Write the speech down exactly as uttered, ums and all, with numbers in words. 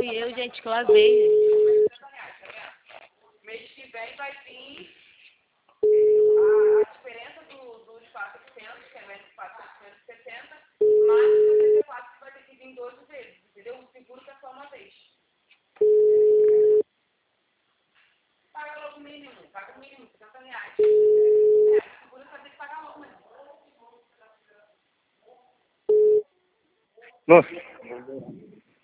Fui eu, gente, que lavei, gente. Mês que vem vai vir a, a diferença do, dos quatrocentos, que é menos quatrocentos e setenta, mais o setenta e quatro, que vai ter que vir doze vezes, entendeu? O seguro que é só uma vez. Paga logo o mínimo, paga o mínimo, setenta reais. É, o seguro vai ter que pagar logo, né? Nossa.